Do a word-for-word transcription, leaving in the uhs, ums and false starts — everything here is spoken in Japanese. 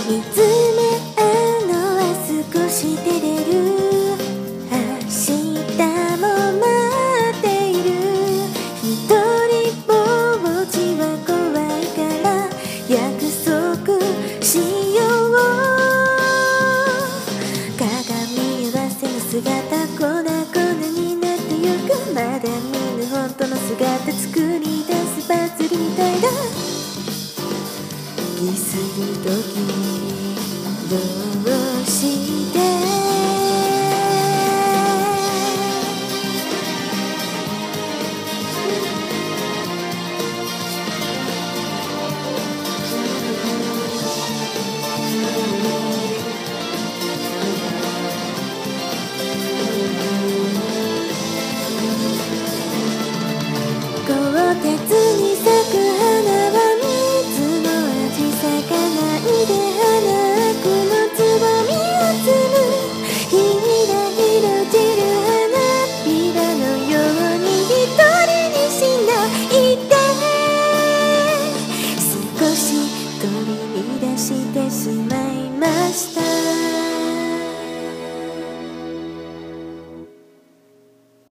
見つめ合うのは少し照れる。明日も待っている。一人ぼっちは怖いから約束しよう。鏡合わせの姿粉々になってゆく。まだ見ぬ本当の姿作り出すパズルみたいだ。気するときどうして鋼鉄に咲く花は水の味咲かないで花悪のつぼみを摘む。ひらひら散る花びらのように一人にしないで。少し取り乱してしまいました。